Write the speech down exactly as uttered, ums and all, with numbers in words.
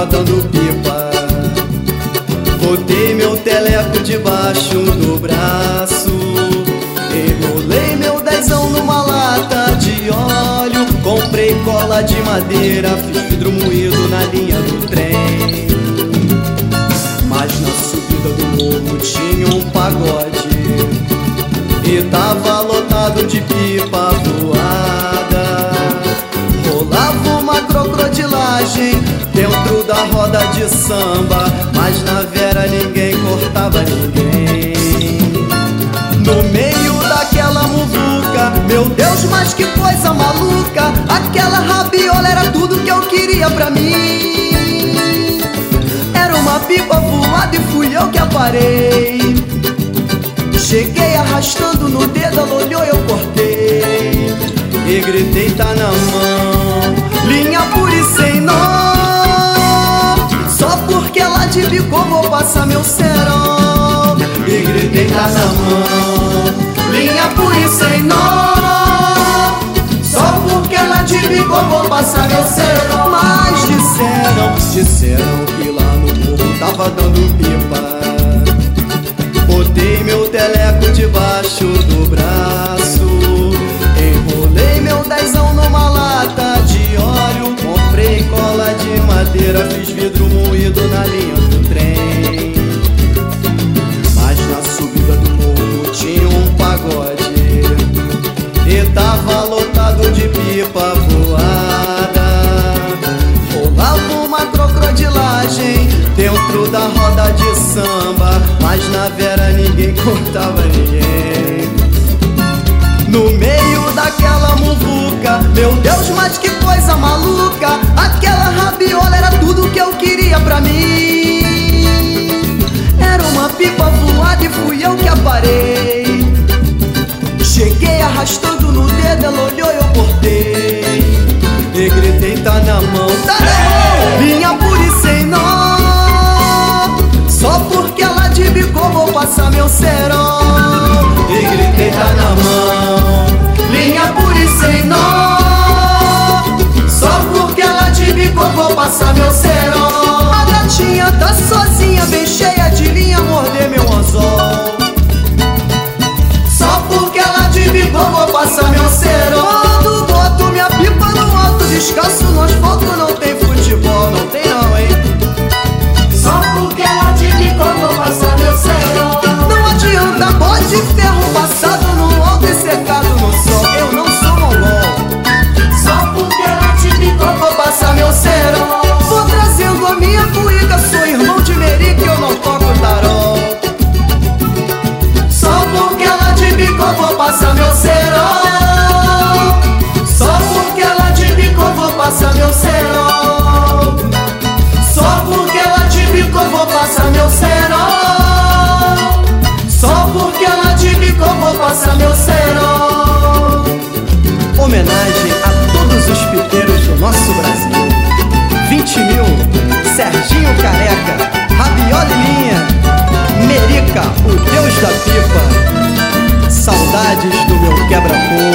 tava dando pipa. Botei meu teleco debaixo do braço, enrolei meu dezão numa lata de óleo, comprei cola de madeira, fiz vidro moído na linha do trem. Mas na subida do morro tinha um pagode e tava lotado de pipa voada. Rolava uma crocodilagem dentro da roda de samba, mas na vera ninguém cortava ninguém. No meio daquela muvuca, meu Deus, mas que coisa maluca, aquela rabiola era tudo que eu queria pra mim. Era uma pipa voada e fui eu que aparei. Cheguei arrastando no dedo, ela olhou e eu cortei e gritei: tá na mão, linha pura e sem nó. Só porque ela de bicou vou passar meu cerol. E gritei: tá na mão, linha pura e sem nó. Só porque ela de bicou vou passar meu cerol. Mas disseram, disseram que lá no morro tava dando pipa. Botei meu teleco debaixo do braço, enrolei meu dezão numa lata de óleo, comprei cola de madeira, fiz vidro moído na linha do trem. Mas na subida do morro tinha um pagode e tava lotado de pipa voada. Rolava uma crocodilagem dentro da roda de samba, mas na vera ninguém cortava ninguém. No meio daquela muvuca, meu Deus, mas que coisa maluca, aquela rabiola era tudo que eu queria pra mim. Era uma pipa voada e fui eu que aparei. Cheguei arrastando no dedo, ela olhou e eu cortei e gritei: tá na mão, tá na mão, linha pura e sem nó. Só porque ela de bicou vou passar meu cerol. E gritei: tá na mão, linha pura e sem nó. Só porque ela de bicou vou passar meu cerol. A gatinha tá sozinha, bem cheia de linha, morder meu anzol. Só porque ela de bicou vou passar meu cerol. Quando boto minha pipa no alto, descalço no asfalto, não tem futebol, não tem não, hein. Só porque ela te bicou vou passar meu cerol. Não adianta bote ferro passado no alto e secado no sol, eu não sou mongol. Só porque ela te bicou Vou passar meu cerol. Vou trazendo a minha cuíca, sou irmão de Merica e eu não toco tarol. Só porque ela te bicou vou passar meu cerol. Só porque ela te bicou vou passar meu cerol. Só porque ela te bicou vou passar meu cerol. Só porque ela te bicou vou passar meu cerol. Homenagem a todos os pipeiros do nosso Brasil. vinte mil, Serginho Careca, Rabiola e Linha, Merica, o Deus da pipa. Saudades do meu quebra-pô.